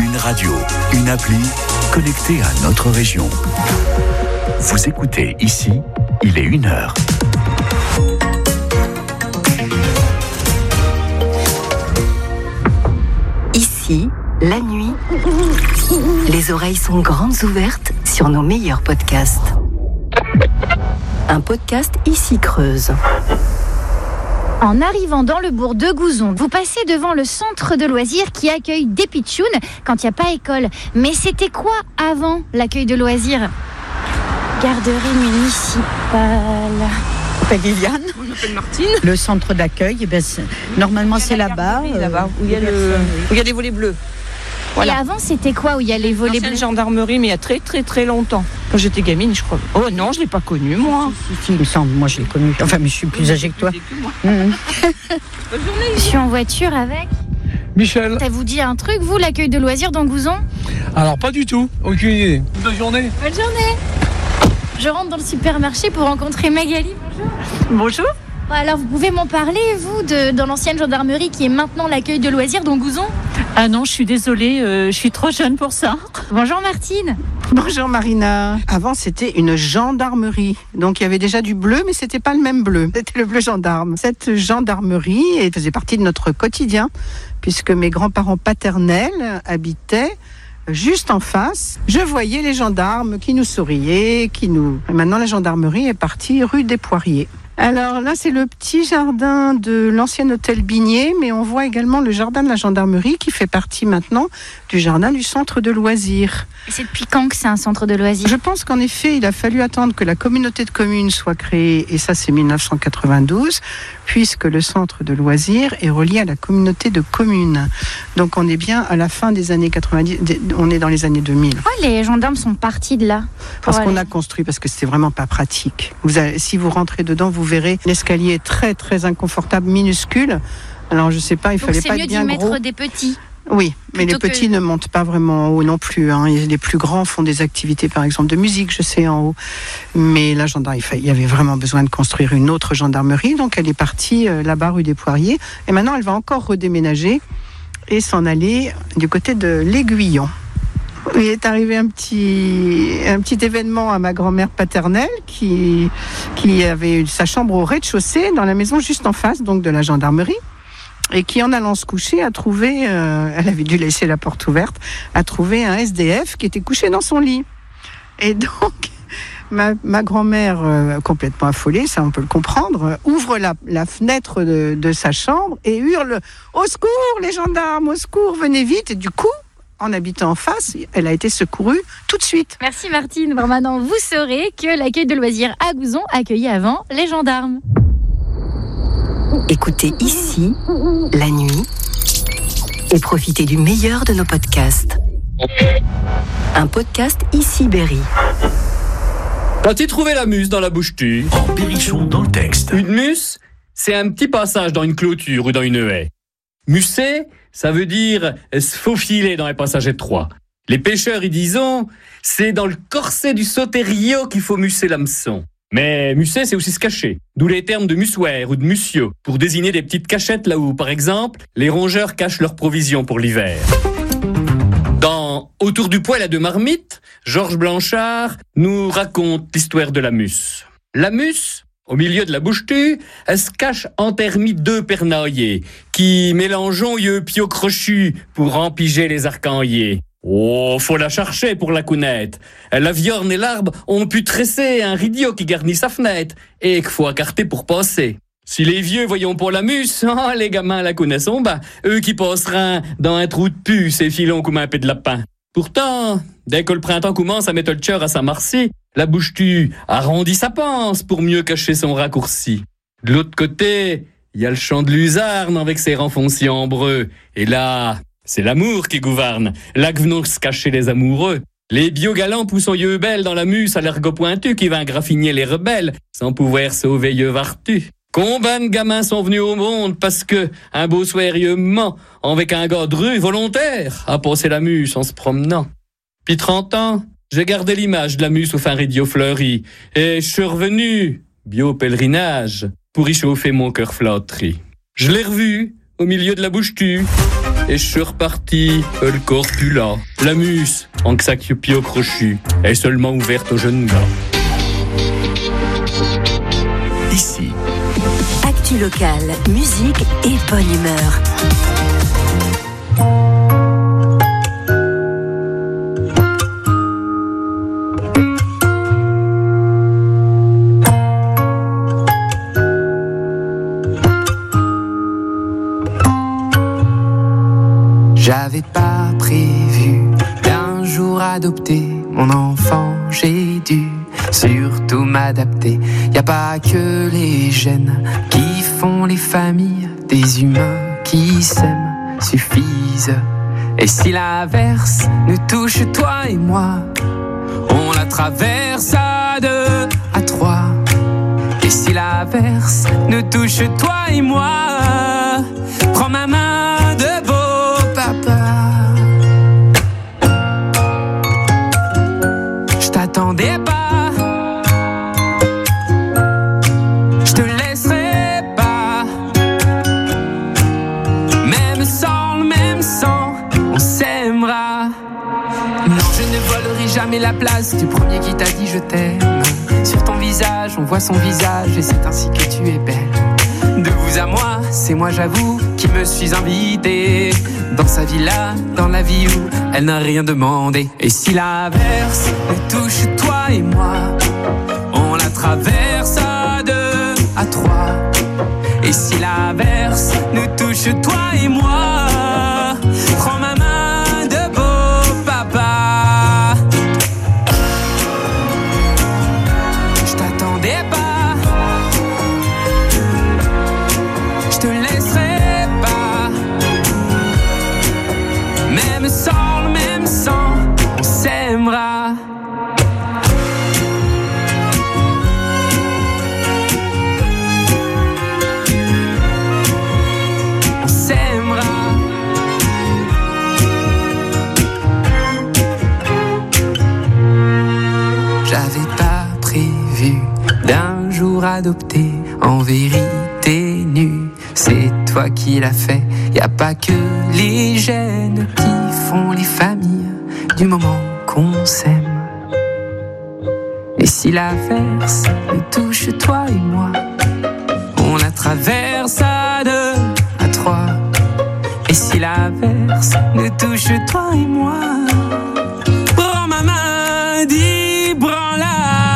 Une radio, une appli, connectée à notre région. Vous écoutez ici, il est 1h. Ici, la nuit, les oreilles sont grandes ouvertes sur nos meilleurs podcasts. Un podcast ici Creuse. En arrivant dans le bourg de Gouzon, vous passez devant le centre de loisirs qui accueille des pitchouns quand il n'y a pas école. Mais c'était quoi avant l'accueil de loisirs ? Garderie municipale. Je m'appelle Liliane. Moi, je m'appelle Martine. Le centre d'accueil, normalement c'est là-bas. Là-bas, où il y a les volets bleus. Voilà. Et avant, c'était quoi où il y a les volets bleus ? Gendarmerie, mais il y a très très très longtemps. Quand j'étais gamine, je crois. Oh non, je ne l'ai pas connue, moi. Si, il me semble, moi je l'ai connue. Enfin, mais je suis plus âgée que toi. Bonne journée. Je suis en voiture avec Michel. Ça vous dit un truc, vous, l'accueil de loisirs dans Gouzon ? Alors pas du tout, aucune idée. Bonne journée. Bonne journée. Je rentre dans le supermarché pour rencontrer Magali. Bonjour. Bonjour. Alors, vous pouvez m'en parler, vous, dans l'ancienne gendarmerie qui est maintenant l'accueil de loisirs dans Gouzon ? Ah non, je suis désolée, je suis trop jeune pour ça. Bonjour Martine. Bonjour Marina. Avant, c'était une gendarmerie. Donc, il y avait déjà du bleu, mais c'était pas le même bleu. C'était le bleu gendarme. Cette gendarmerie faisait partie de notre quotidien, puisque mes grands-parents paternels habitaient juste en face. Je voyais les gendarmes qui nous souriaient, Et maintenant, la gendarmerie est partie rue des Poiriers. Alors là, c'est le petit jardin de l'ancien hôtel Bigné, mais on voit également le jardin de la gendarmerie qui fait partie maintenant du jardin du centre de loisirs. Et c'est depuis quand que c'est un centre de loisirs ? Je pense qu'en effet, il a fallu attendre que la communauté de communes soit créée, et ça c'est 1992, puisque le centre de loisirs est relié à la communauté de communes. Donc on est bien à la fin des années 90, on est dans les années 2000. Pourquoi les gendarmes sont partis de là ? Parce qu'on a construit, parce que c'était vraiment pas pratique. Si vous rentrez dedans, vous verrez l'escalier très très inconfortable, minuscule. Alors je sais pas, il fallait pas être bien gros. Donc c'est mieux d'y mettre des petits. Oui, mais les petits ne montent pas vraiment en haut non plus. Les plus grands font des activités, par exemple de musique, je sais, en haut. Mais la gendarmerie, il y avait vraiment besoin de construire une autre gendarmerie, donc elle est partie là-bas rue des Poiriers. Et maintenant, elle va encore redéménager et s'en aller du côté de l'Aiguillon. Il est arrivé un petit événement à ma grand-mère paternelle qui avait eu sa chambre au rez-de-chaussée dans la maison juste en face donc de la gendarmerie et qui, en allant se coucher, a trouvé, elle avait dû laisser la porte ouverte, a trouvé un SDF qui était couché dans son lit. Et donc, ma grand-mère, complètement affolée, ça on peut le comprendre, ouvre la fenêtre de sa chambre et hurle « Au secours, les gendarmes, au secours, venez vite !» Et du coup, en habitant en face, elle a été secourue tout de suite. Merci Martine. Bon, maintenant, vous saurez que l'accueil de loisirs à Gouzon accueillait avant les gendarmes. Écoutez ici, la nuit, et profitez du meilleur de nos podcasts. Un podcast ici Berry. As-tu trouvé la muse dans la bouche-tu ? En Berrichon dans le texte. Une muse, c'est un petit passage dans une clôture ou dans une haie. Musser, ça veut dire se faufiler dans les passages étroits. Les pêcheurs y disons, c'est dans le corset du sauterio qu'il faut musser l'hameçon. Mais musser, c'est aussi se cacher. D'où les termes de mussuaire ou de mussio, pour désigner des petites cachettes là où, par exemple, les rongeurs cachent leurs provisions pour l'hiver. Dans Autour du poêle à deux marmites, Georges Blanchard nous raconte l'histoire de la musse. La musse, au milieu de la bouche-tue, elle se cache entermie deux pernaillés, qui mélangeons yeux pio crochus pour empiger les arcaniers. Oh, faut la chercher pour la connaître. La viorne et l'arbre ont pu tresser un rideau qui garnit sa fenêtre, et qu'il faut écarter pour passer. Si les vieux voyons pas la musse, les gamins la connaissons, eux qui passeront dans un trou de puce et filons comme un peu de lapin. Pourtant, dès que le printemps commence à mettre le cœur à sa marcie, la bouche-tue arrondit sa panse pour mieux cacher son raccourci. De l'autre côté, il y a le champ de luzarne avec ses rangs fonciers ambreux. Et là, c'est l'amour qui gouverne. Là que venons se cacher les amoureux. Les biogalants poussent yeux belles dans la muse à l'ergot pointu qui va graffiner les rebelles sans pouvoir sauver yeux vartu. Combien de gamins sont venus au monde parce que un beau soir yeux ment avec un gars de rue volontaire à passer la muse en se promenant. Puis 30 ans, j'ai gardé l'image de la muse au fin rideau fleuri et je suis revenu, bio pèlerinage, pour y chauffer mon cœur flatterie. Je l'ai revu au milieu de la bouche-tue. et je suis reparti, le corps plus là. La muse, en que ça pied au crochu, est seulement ouverte aux jeunes gars. Ici, Actu locale, musique et bonne humeur. J'avais pas prévu d'un jour adopter mon enfant, j'ai dû surtout m'adapter. Y a pas que les gènes qui font les familles, des humains qui s'aiment suffisent. Et si l'averse nous touche toi et moi, on la traverse à 2, à 3. Et si l'averse nous touche toi et moi, prends ma main de beau papa. Je t'attendais pas, je te laisserai pas. Même sans le même sang, on s'aimera. Non, je ne volerai jamais la place du premier qui t'a dit je t'aime. Sur ton visage, on voit son visage et c'est ainsi que tu es belle. De vous à moi, c'est moi j'avoue qui me suis invité dans sa villa, dans la vie où elle n'a rien demandé. Et si l'averse nous touche toi et moi, on la traverse à 2, à 3. Et si l'averse nous touche toi et moi, prends ma main de beau papa. Je t'attendais pas, je te laisserai pas. Même sans le même sang, on s'aimera. On s'aimera. J'avais pas prévu d'un jour adopter en vérité nue. C'est toi qui l'as fait. Y a pas que les gènes qui font les familles du moment qu'on s'aime. Et si l'averse nous touche toi et moi, on la traverse à 2, à 3. Et si l'averse nous touche toi et moi, prends ma main, dis branle-la.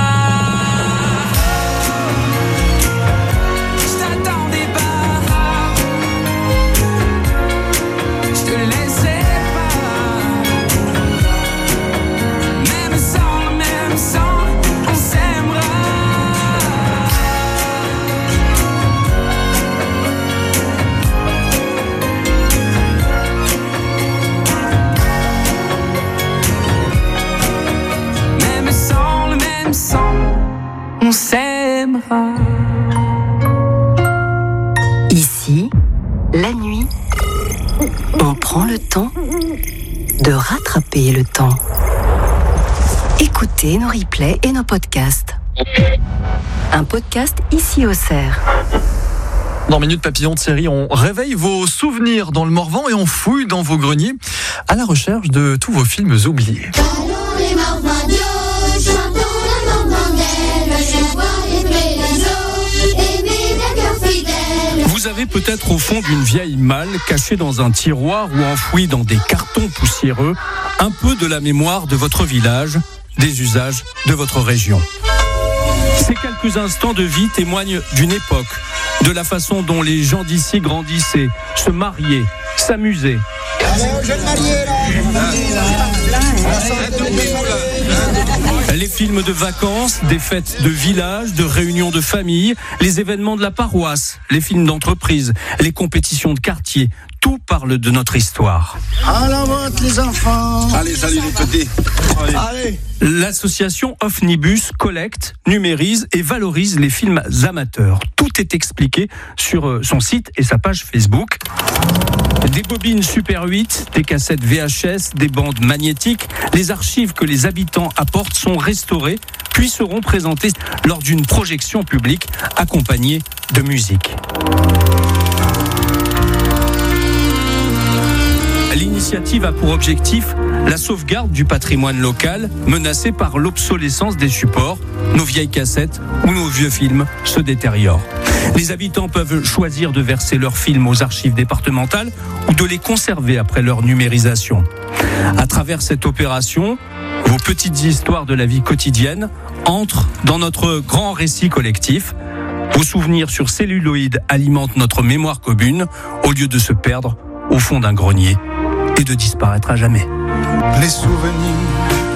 On s'aimera. Ici, la nuit, on prend le temps de rattraper le temps. Écoutez nos replays et nos podcasts. Un podcast ici au Cerf. Dans Minute Papillon de série, on réveille vos souvenirs dans le Morvan et on fouille dans vos greniers à la recherche de tous vos films oubliés. Vous avez peut-être au fond d'une vieille malle cachée dans un tiroir ou enfouie dans des cartons poussiéreux un peu de la mémoire de votre village, des usages de votre région. Ces quelques instants de vie témoignent d'une époque, de la façon dont les gens d'ici grandissaient, se mariaient, s'amusaient. Les films de vacances, des fêtes de village, de réunions de famille, les événements de la paroisse, les films d'entreprise, les compétitions de quartier, tout parle de notre histoire. À la vente les enfants. Allez, salut les petits. Allez. L'association Ofnibus collecte, numérise et valorise les films amateurs. Tout est expliqué sur son site et sa page Facebook. Des bobines Super 8, des cassettes VHS, des bandes magnétiques, les archives que les habitants apportent sont restaurées, puis seront présentées lors d'une projection publique accompagnée de musique. L'initiative a pour objectif la sauvegarde du patrimoine local menacé par l'obsolescence des supports. Nos vieilles cassettes ou nos vieux films se détériorent. Les habitants peuvent choisir de verser leurs films aux archives départementales ou de les conserver après leur numérisation. À travers cette opération, vos petites histoires de la vie quotidienne entrent dans notre grand récit collectif. Vos souvenirs sur celluloïd alimentent notre mémoire commune au lieu de se perdre au fond d'un grenier et de disparaître à jamais. Les souvenirs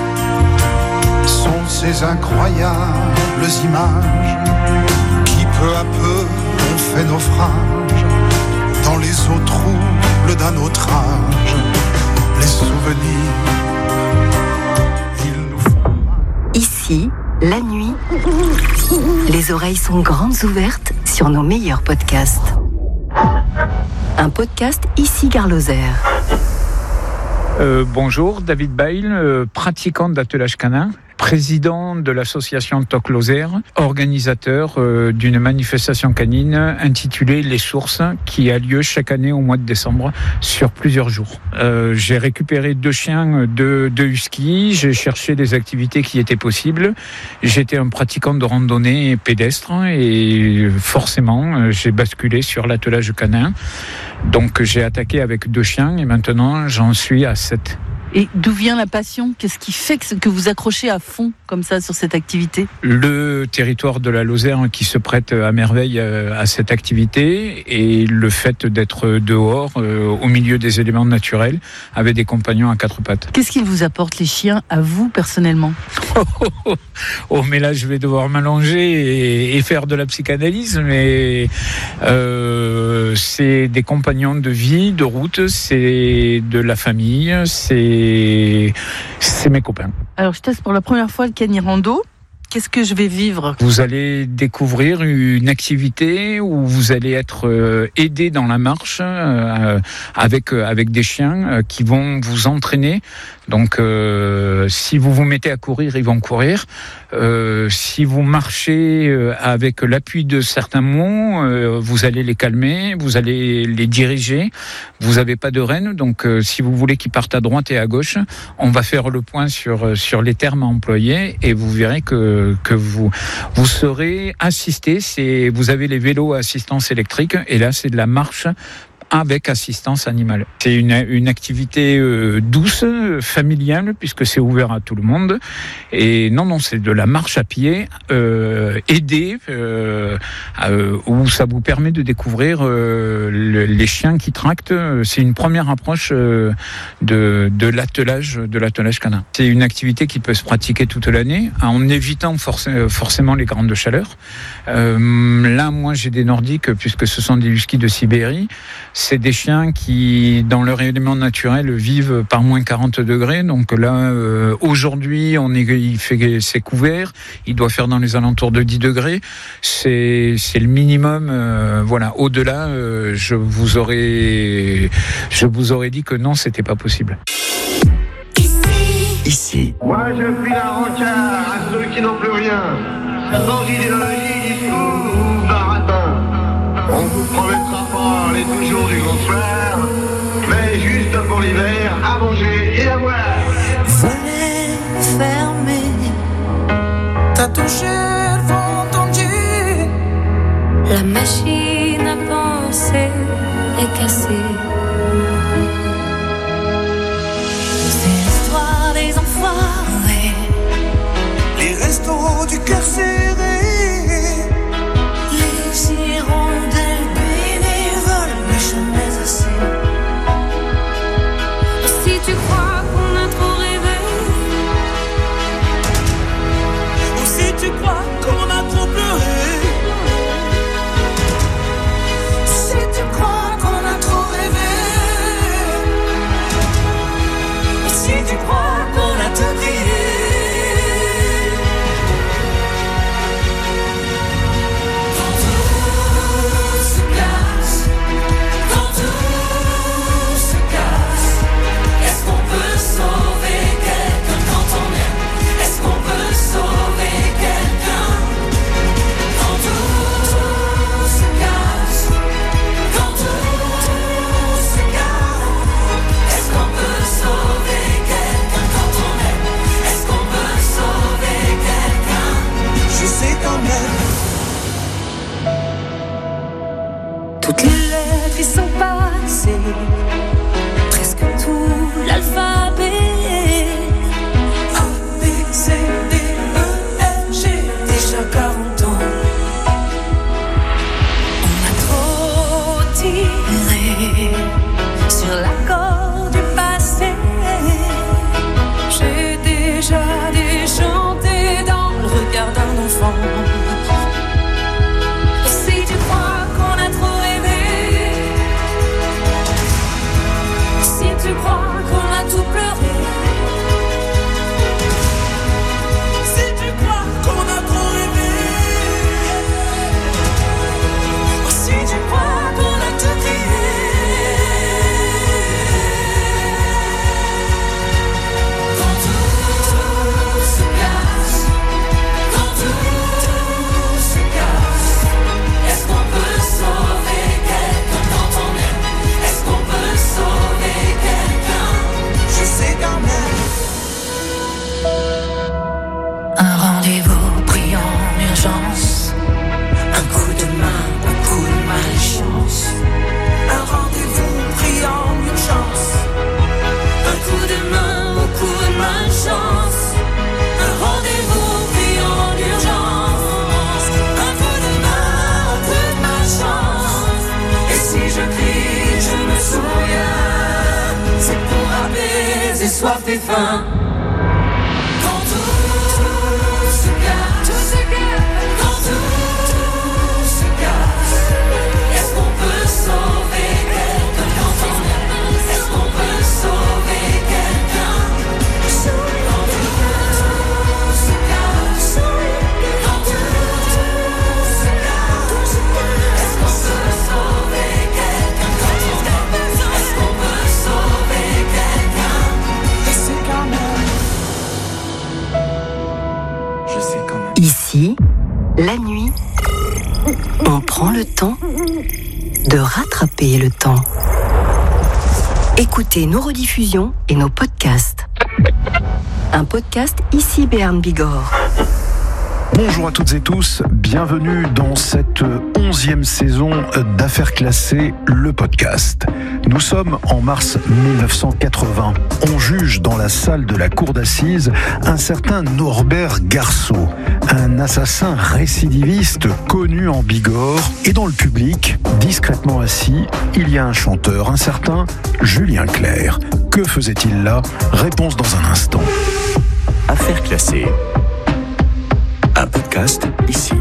sont ces incroyables images qui peu à peu ont fait naufrage dans les eaux troubles d'un autre âge. Les souvenirs, ils nous font... Ici, la nuit, les oreilles sont grandes ouvertes sur nos meilleurs podcasts. Un podcast ici Gare Lozère. Bonjour, David Bail, pratiquant d'attelage canin, président de l'association TOC Lozère, organisateur d'une manifestation canine intitulée Les Sources, qui a lieu chaque année au mois de décembre sur plusieurs jours. J'ai récupéré 2 chiens, 2 huskies, j'ai cherché des activités qui étaient possibles. J'étais un pratiquant de randonnée pédestre et forcément j'ai basculé sur l'attelage canin. Donc j'ai attaqué avec 2 chiens et maintenant j'en suis à 7. Et d'où vient la passion ? Qu'est-ce qui fait que vous accrochez à fond comme ça sur cette activité ? Le territoire de la Lozère qui se prête à merveille à cette activité et le fait d'être dehors au milieu des éléments naturels avec des compagnons à 4 pattes. Qu'est-ce qu'ils vous apportent les chiens à vous personnellement ? Oh mais là je vais devoir m'allonger et faire de la psychanalyse, mais c'est des compagnons de vie, de route, c'est de la famille, c'est mes copains. Alors je teste pour la première fois le Canirando. Qu'est-ce que je vais vivre ? Vous allez découvrir une activité où vous allez être aidé dans la marche avec des chiens qui vont vous entraîner. Donc si vous vous mettez à courir, ils vont courir. Si vous marchez avec l'appui de certains mots, vous allez les calmer, vous allez les diriger. Vous n'avez pas de rêne, donc si vous voulez qu'ils partent à droite et à gauche, on va faire le point sur les termes à employer et vous verrez que vous serez assisté. Vous avez les vélos à assistance électrique et là c'est de la marche avec assistance animale. C'est une activité douce, familiale, puisque c'est ouvert à tout le monde. Et non, c'est de la marche à pied, aidée, où ça vous permet de découvrir les chiens qui tractent. C'est une première approche de l'attelage canin. C'est une activité qui peut se pratiquer toute l'année, en évitant forcément les grandes chaleurs. Là, moi, j'ai des Nordiques, puisque ce sont des huskies de Sibérie. C'est des chiens qui, dans leur élément naturel, vivent par moins 40 degrés. Donc là, aujourd'hui, c'est couvert. Il doit faire dans les alentours de 10 degrés. C'est le minimum. Voilà. Au-delà, je vous aurais dit que non, c'était pas possible. Ici. Moi, je file un rencard à ceux qui n'ont plus rien. Sans idéologie, discours ou baratin. On vous promettra pas les toujours du bonsoir, mais juste pour l'hiver, à manger et à boire. Volet fermé, t'as touché le vent tendu. La machine à penser est cassée. C'est l'histoire des enfoirés, les restos du cœur serré. Tu crois qu'on a trop rêvé, ou si tu crois qu'on a trop pleuré, si tu crois qu'on a trop rêvé, ou si tu crois qu'on a tout crié. Quand tout se casse, quand tout se casse, est-ce qu'on peut sauver quelqu'un quand on aime? Est-ce qu'on peut sauver quelqu'un Toutes les lettres y sont passées, presque tout l'alphabet. A, B, C, D, E, F, G, déjà 40 ans. On a trop tiré sur la corde du passé. J'ai déjà déchanté dans le regard d'un enfant. Si tu crois qu'on a trop rêvé, si tu crois qu'on a tout pleuré, si tu crois qu'on a trop rêvé, si tu crois qu'on a tout crié. Quand tout se casse, quand tout se casse, est-ce qu'on peut sauver quelqu'un quand on aime? Est-ce qu'on peut sauver quelqu'un? Je sais quand même. Un rendez-vous pris en urgence, un coup de main, un coup de malchance. Un rendez-vous pris en urgence, un coup de main, un coup de malchance. Un rendez-vous pris en urgence, un coup de main, un coup de malchance. Et si je crie, je me souviens, c'est pour apaiser soif et faim. Quand tout se casse, quand tout se casse, est-ce qu'on peut sauver quelqu'un quand on aime? Est-ce qu'on peut sauver quelqu'un? Quand tout se casse, quand tout se casse, est-ce qu'on peut sauver quelqu'un quand on aime? Est-ce qu'on peut sauver quelqu'un? Et c'est quand même. Je sais quand même. Ici, la nuit, on prend le temps de rattraper le temps. Écoutez nos rediffusions et nos podcasts. Un podcast ici Béarn Bigorre. Bonjour à toutes et tous, bienvenue dans cette 11e saison d'Affaires classées, le podcast. Nous sommes en mars 1980. On juge dans la salle de la cour d'assises un certain Norbert Garceau, un assassin récidiviste connu en Bigorre. Et dans le public, discrètement assis, il y a un chanteur, un certain Julien Clerc. Que faisait-il là? Réponse dans un instant. Affaires classées. Un podcast ici.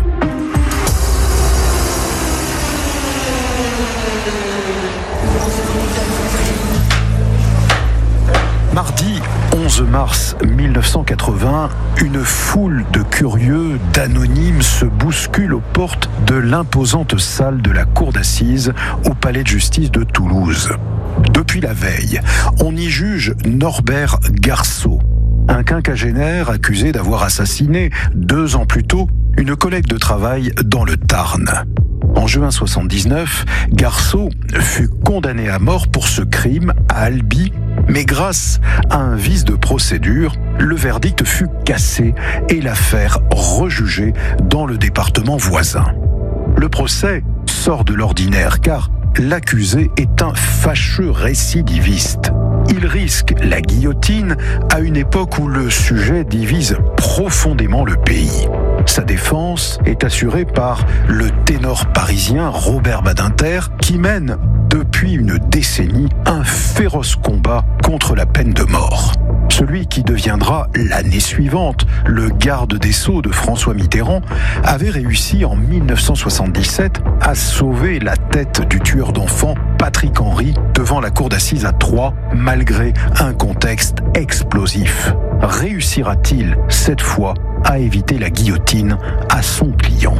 Mardi 11 mars 1980, une foule de curieux, d'anonymes se bouscule aux portes de l'imposante salle de la cour d'assises au palais de justice de Toulouse. Depuis la veille, on y juge Norbert Garceau, un quinquagénaire accusé d'avoir assassiné 2 ans plus tôt une collègue de travail dans le Tarn. En juin 79, Garceau fut condamné à mort pour ce crime à Albi, mais grâce à un vice de procédure, le verdict fut cassé et l'affaire rejugée dans le département voisin. Le procès sort de l'ordinaire car l'accusé est un fâcheux récidiviste. Il risque la guillotine à une époque où le sujet divise profondément le pays. Sa défense est assurée par le ténor parisien Robert Badinter qui mène depuis une décennie un féroce combat contre la peine de mort. Celui qui deviendra l'année suivante le garde des Sceaux de François Mitterrand avait réussi en 1977 à sauver la tête du tueur d'enfants Patrick Henry devant la cour d'assises à Troyes malgré un contexte explosif. Réussira-t-il cette fois à éviter la guillotine à son client?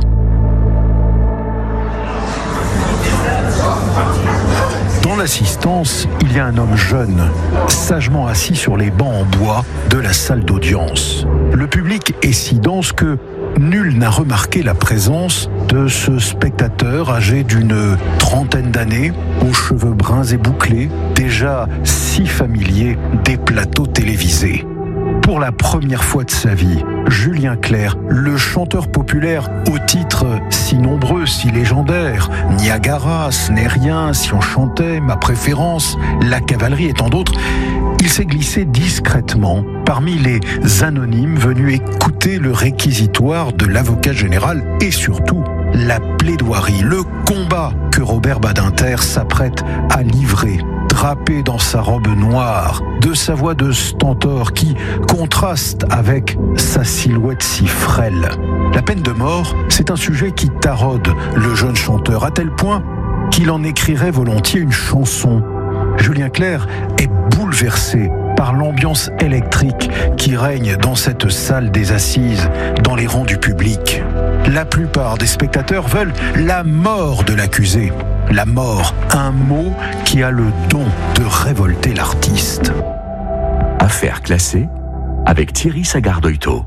Dans l'assistance, il y a un homme jeune, sagement assis sur les bancs en bois de la salle d'audience. Le public est si dense que nul n'a remarqué la présence de ce spectateur âgé d'une trentaine d'années, aux cheveux bruns et bouclés, déjà si familier des plateaux télévisés. Pour la première fois de sa vie, Julien Clerc, le chanteur populaire aux titres si nombreux, si légendaires, Niagara, ce n'est rien, si on chantait, ma préférence, la cavalerie et tant d'autres, il s'est glissé discrètement parmi les anonymes venus écouter le réquisitoire de l'avocat général et surtout la plaidoirie, le combat que Robert Badinter s'apprête à livrer, drapé dans sa robe noire, de sa voix de stentor qui contraste avec sa silhouette si frêle. La peine de mort, c'est un sujet qui taraude le jeune chanteur à tel point qu'il en écrirait volontiers une chanson. Julien Clerc est bouleversé par l'ambiance électrique qui règne dans cette salle des assises, dans les rangs du public. La plupart des spectateurs veulent la mort de l'accusé. La mort, un mot qui a le don de révolter l'artiste. Affaire classée avec Thierry Sagardeuil-Taux.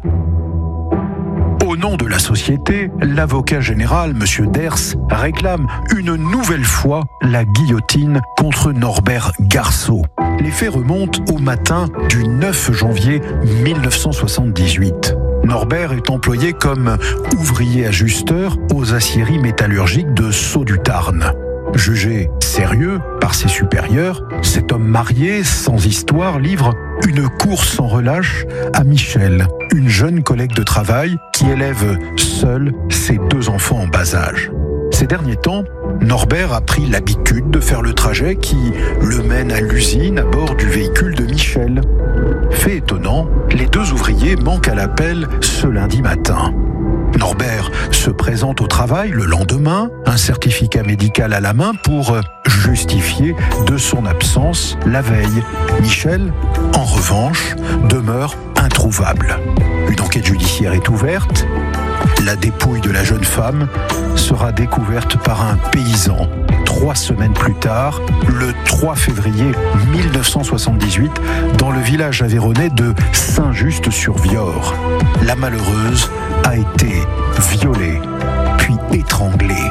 Au nom de la société, l'avocat général, M. Ders, réclame une nouvelle fois la guillotine contre Norbert Garceau. Les faits remontent au matin du 9 janvier 1978. Norbert est employé comme ouvrier ajusteur aux aciéries métallurgiques de Sceaux-du-Tarn. Jugé sérieux par ses supérieurs, cet homme marié, sans histoire, livre une course sans relâche à Michel, une jeune collègue de travail qui élève seule ses 2 enfants en bas âge. Ces derniers temps, Norbert a pris l'habitude de faire le trajet qui le mène à l'usine à bord du véhicule de Michel. Fait étonnant, les 2 ouvriers manquent à l'appel ce lundi matin. Norbert se présente au travail le lendemain, un certificat médical à la main pour justifier de son absence la veille. Michel, en revanche, demeure introuvable. Une enquête judiciaire est ouverte. La dépouille de la jeune femme sera découverte par un paysan 3 semaines plus tard, le 3 février 1978, dans le village aveyronnais de Saint-Just-sur-Viorre. La malheureuse a été violée, puis étranglée.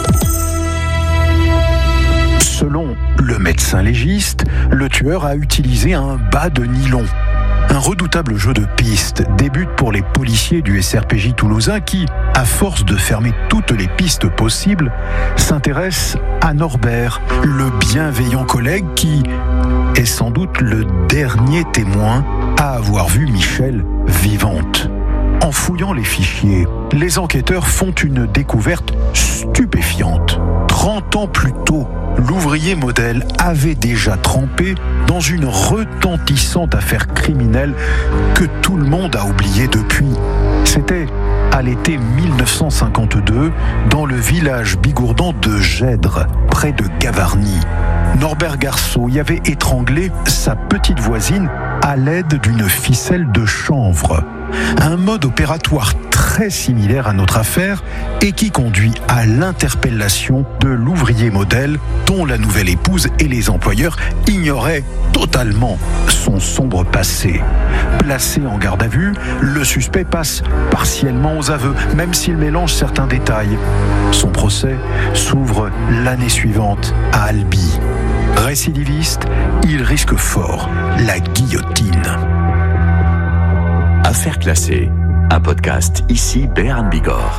Selon le médecin légiste, le tueur a utilisé un bas de nylon. Un redoutable jeu de pistes débute pour les policiers du SRPJ toulousain qui, à force de fermer toutes les pistes possibles, s'intéressent à Norbert, le bienveillant collègue qui est sans doute le dernier témoin à avoir vu Michel vivante. En fouillant les fichiers, les enquêteurs font une découverte stupéfiante. 30 ans plus tôt, l'ouvrier modèle avait déjà trempé dans une retentissante affaire criminelle que tout le monde a oubliée depuis. C'était à l'été 1952, dans le village bigourdan de Gèdre, près de Gavarnie. Norbert Garceau y avait étranglé sa petite voisine à l'aide d'une ficelle de chanvre. Un mode opératoire très similaire à notre affaire et qui conduit à l'interpellation de l'ouvrier modèle dont la nouvelle épouse et les employeurs ignoraient totalement son sombre passé. Placé en garde à vue, le suspect passe partiellement aux aveux, même s'il mélange certains détails. Son procès s'ouvre l'année suivante à Albi. Récidiviste, il risque fort la guillotine. Affaire classée, un podcast ici Béarn Bigorre.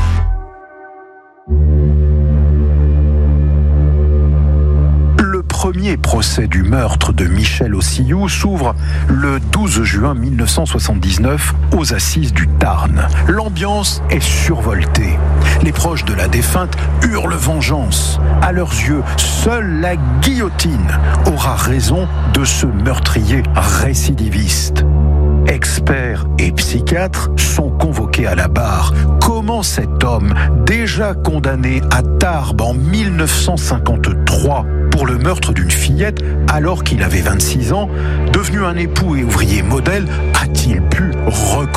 Le premier procès du meurtre de Michel Ossillou s'ouvre le 12 juin 1979 aux assises du Tarn. L'ambiance est survoltée. Les proches de la défunte hurlent vengeance. À leurs yeux, seule la guillotine aura raison de ce meurtrier récidiviste. Experts et psychiatres sont convoqués à la barre. Comment cet homme, déjà condamné à Tarbes en 1953 pour le meurtre d'une fillette alors qu'il avait 26 ans, devenu un époux et ouvrier modèle, a-t-il pu recommencer ?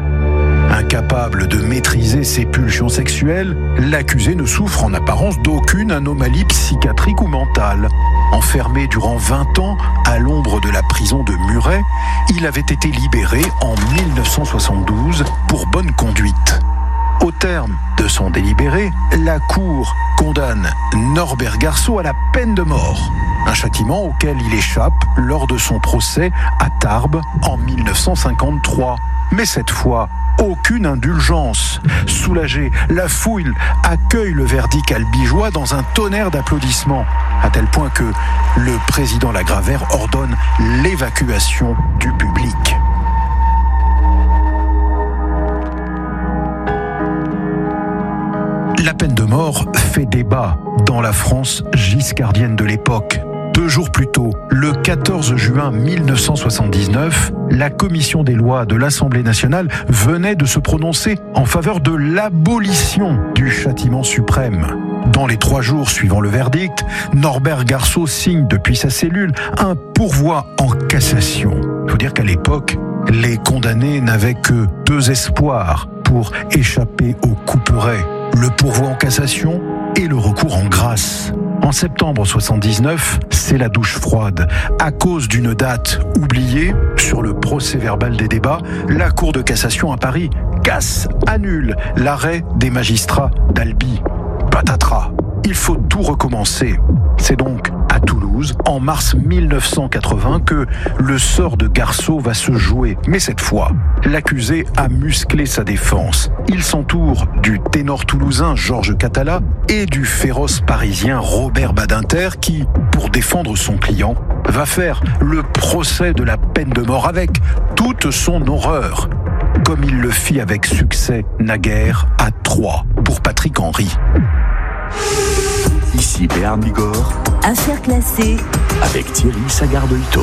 Incapable de maîtriser ses pulsions sexuelles, l'accusé ne souffre en apparence d'aucune anomalie psychiatrique ou mentale. Enfermé durant 20 ans à l'ombre de la prison de Muret, il avait été libéré en 1972 pour bonne conduite. Au terme de son délibéré, la Cour condamne Norbert Garceau à la peine de mort, un châtiment auquel il échappe lors de son procès à Tarbes en 1953. Mais cette fois, aucune indulgence. Soulagé, la foule accueille le verdict albigeois dans un tonnerre d'applaudissements, à tel point que le président Lagravère ordonne l'évacuation du public. La peine de mort fait débat dans la France giscardienne de l'époque. 2 jours plus tôt, le 14 juin 1979, la commission des lois de l'Assemblée nationale venait de se prononcer en faveur de l'abolition du châtiment suprême. Dans les 3 jours suivant le verdict, Norbert Garceau signe depuis sa cellule un pourvoi en cassation. Il faut dire qu'à l'époque, les condamnés n'avaient que 2 espoirs pour échapper au couperet: le pourvoi en cassation et le recours en grâce. En septembre 79, c'est la douche froide. À cause d'une date oubliée sur le procès-verbal des débats, la Cour de cassation à Paris annule l'arrêt des magistrats d'Albi. Patatras, il faut tout recommencer. C'est donc à Toulouse, en mars 1980, que le sort de Garceau va se jouer. Mais cette fois, l'accusé a musclé sa défense. Il s'entoure du ténor toulousain Georges Catala et du féroce parisien Robert Badinter qui, pour défendre son client, va faire le procès de la peine de mort avec toute son horreur, comme il le fit avec succès naguère à Troyes pour Patrick Henry. Ici Béarn Bigorre. Affaires classées Avec Thierry Sagardolto.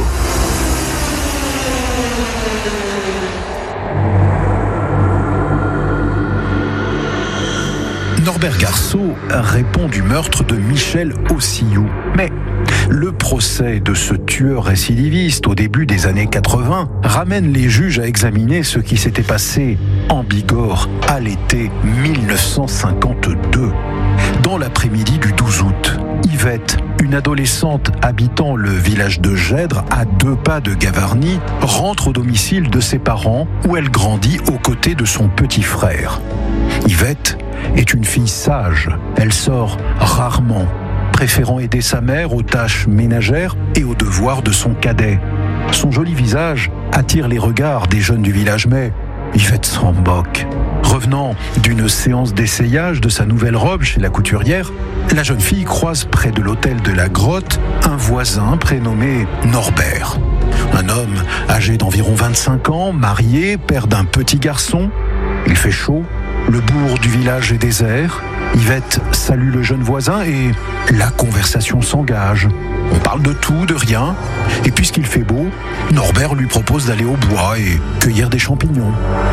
Norbert Garceau répond du meurtre de Michel Ossillou. Mais le procès de ce tueur récidiviste au début des années 80 ramène les juges à examiner ce qui s'était passé en Bigorre à l'été 1952. Dans l'après-midi du 12 août, Yvette, une adolescente habitant le village de Gèdre, à 2 pas de Gavarnie, rentre au domicile de ses parents où elle grandit aux côtés de son petit frère. Yvette est une fille sage. Elle sort rarement, préférant aider sa mère aux tâches ménagères et aux devoirs de son cadet. Son joli visage attire les regards des jeunes du village, mais Yvette s'en moque. Revenant d'une séance d'essayage de sa nouvelle robe chez la couturière, la jeune fille croise près de l'hôtel de la Grotte un voisin prénommé Norbert. Un homme âgé d'environ 25 ans, marié, père d'un petit garçon. Il fait chaud, le bourg du village est désert. Yvette salue le jeune voisin et la conversation s'engage. On parle de tout, de rien. Et puisqu'il fait beau, Norbert lui propose d'aller au bois et cueillir des champignons.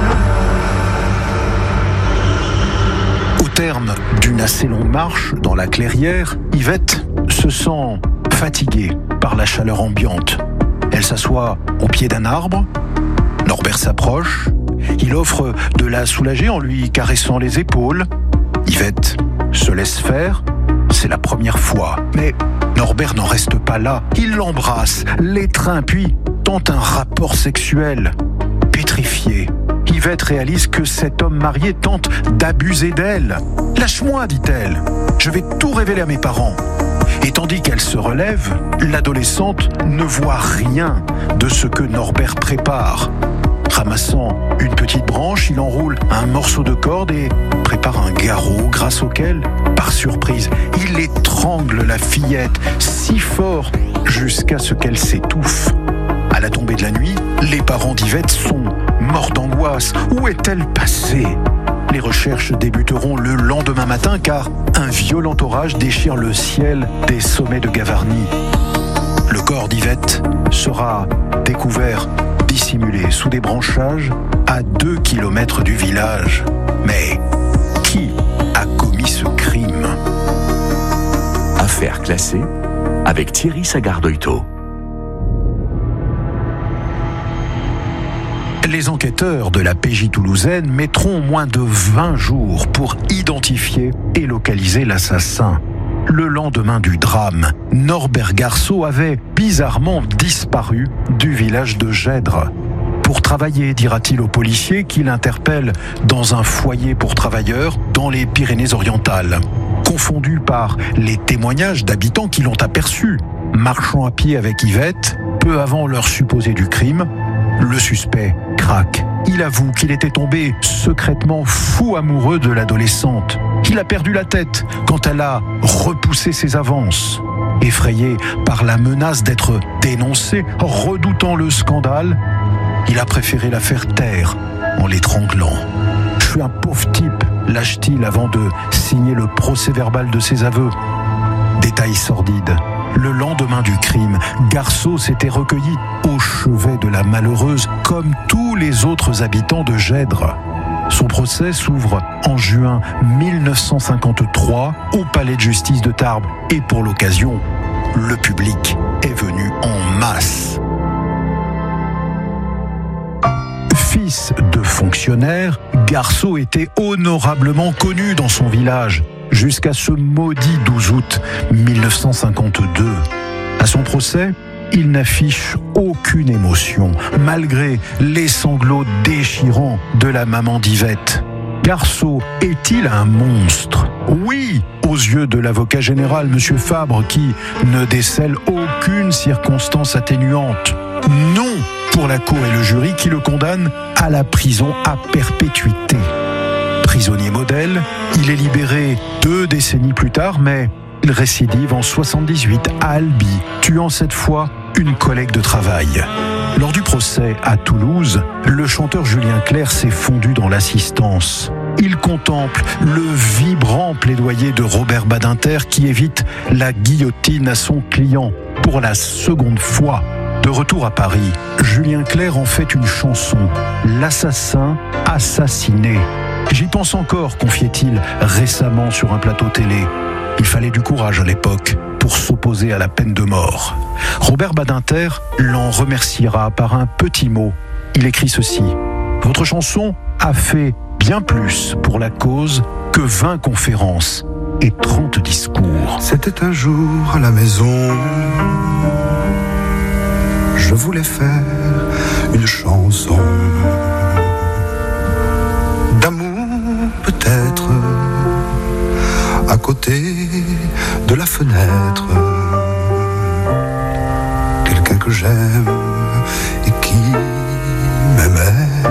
Au terme d'une assez longue marche dans la clairière, Yvette se sent fatiguée par la chaleur ambiante. Elle s'assoit au pied d'un arbre. Norbert s'approche. Il offre de la soulager en lui caressant les épaules. Yvette se laisse faire. C'est la première fois. Mais Norbert n'en reste pas là. Il l'embrasse, l'étreint, puis tente un rapport sexuel. Pétrifiée, Yvette réalise que cet homme marié tente d'abuser d'elle. « Lâche-moi », dit-elle. « Je vais tout révéler à mes parents. » Et tandis qu'elle se relève, l'adolescente ne voit rien de ce que Norbert prépare. Ramassant une petite branche, il enroule un morceau de corde et prépare un garrot grâce auquel, par surprise, il étrangle la fillette si fort jusqu'à ce qu'elle s'étouffe. À la tombée de la nuit, les parents d'Yvette sont morts d'angoisse. Où est-elle passée ? Les recherches débuteront le lendemain matin car un violent orage déchire le ciel des sommets de Gavarnie. Le corps d'Yvette sera découvert dissimulé sous des branchages à 2 kilomètres du village. Mais qui a commis ce crime ? Affaires classées avec Thierry Sagardolto. Les enquêteurs de la PJ toulousaine mettront moins de 20 jours pour identifier et localiser l'assassin. Le lendemain du drame, Norbert Garceau avait bizarrement disparu du village de Gèdre. pour travailler, dira-t-il au policier qui l'interpelle dans un foyer pour travailleurs dans les Pyrénées-Orientales. Confondu par les témoignages d'habitants qui l'ont aperçu, marchant à pied avec Yvette, peu avant l'heure supposée du crime, le suspect craque. Il avoue qu'il était tombé secrètement fou amoureux de l'adolescente, qu'il a perdu la tête quand elle a repoussé ses avances. Effrayé par la menace d'être dénoncé, redoutant le scandale, il a préféré la faire taire en l'étranglant. « Je suis un pauvre type », lâche-t-il avant de signer le procès-verbal de ses aveux. Détail sordide. Le lendemain du crime, Garceau s'était recueilli au chevet de la malheureuse comme tous les autres habitants de Gèdre. Son procès s'ouvre en juin 1953 au palais de justice de Tarbes et pour l'occasion, le public est venu en masse. Fils de fonctionnaire, Garceau était honorablement connu dans son village jusqu'à ce maudit 12 août 1952. À son procès, il n'affiche aucune émotion, malgré les sanglots déchirants de la maman d'Yvette. Garceau est-il un monstre ? Oui, aux yeux de l'avocat général, M. Fabre, qui ne décèle aucune circonstance atténuante. Non, pour la cour et le jury qui le condamnent à la prison à perpétuité. Prisonnier modèle, il est libéré 2 décennies plus tard, mais il récidive en 78 à Albi, tuant cette fois une collègue de travail. Lors du procès à Toulouse, le chanteur Julien Clerc s'est fondu dans l'assistance. Il contemple le vibrant plaidoyer de Robert Badinter qui évite la guillotine à son client pour la seconde fois. De retour à Paris, Julien Clerc en fait une chanson, L'assassin assassiné. J'y pense encore, confiait-il récemment sur un plateau télé. Il fallait du courage à l'époque pour s'opposer à la peine de mort. Robert Badinter l'en remerciera par un petit mot. Il écrit ceci: « Votre chanson a fait bien plus pour la cause que 20 conférences et 30 discours. » C'était un jour à la maison, je voulais faire une chanson d'amour peut-être, à côté de la fenêtre, quelqu'un que j'aime et qui m'aimait.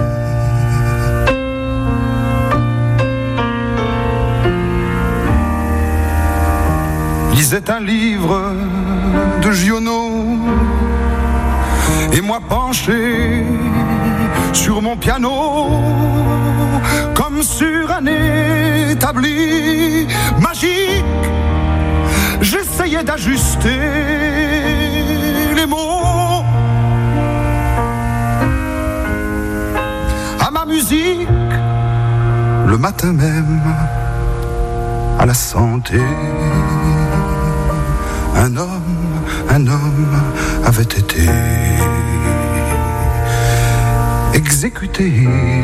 Lisait un livre de Giono et moi penché sur mon piano, comme sur un établi magique, j'essayais d'ajuster les mots à ma musique. Le matin même, à la santé, un homme avait été exécuté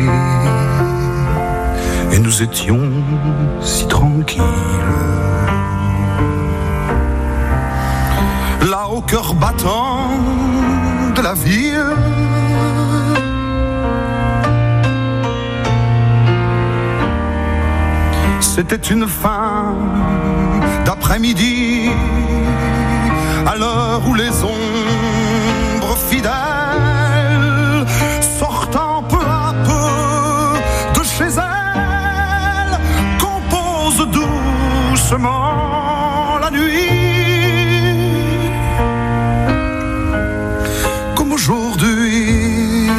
et nous étions si tranquilles. Là au cœur battant de la ville, c'était une fin d'après-midi, à l'heure où les ombres fidèles, sortant peu à peu de chez elles, composent doucement la nuit. Comme aujourd'hui,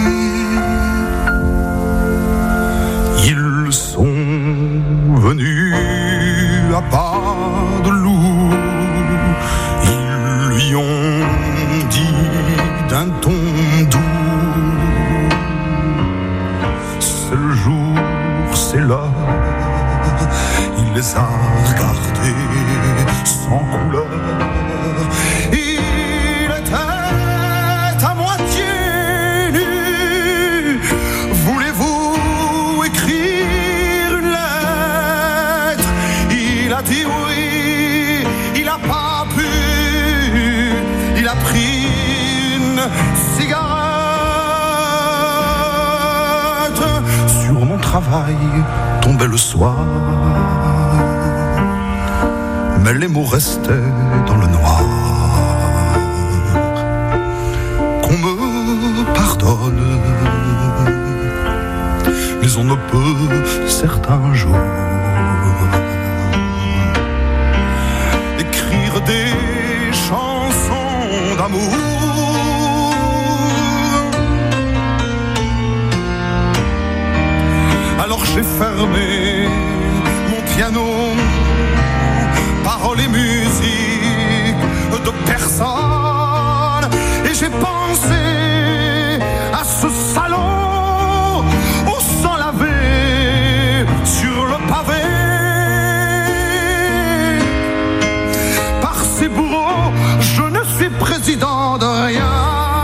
ils sont venus à pas de loup. Ils lui ont dit d'un ton doux: c'est le jour, c'est l'heure. Il les a regardés travail tombait le soir, mais les mots restaient dans le noir. Qu'on me pardonne, mais on ne peut certains jours écrire des chansons d'amour. Alors j'ai fermé mon piano, paroles et musique de personne, et j'ai pensé à ce salon au sang lavé sur le pavé par ces bourreaux. Je ne suis président de rien,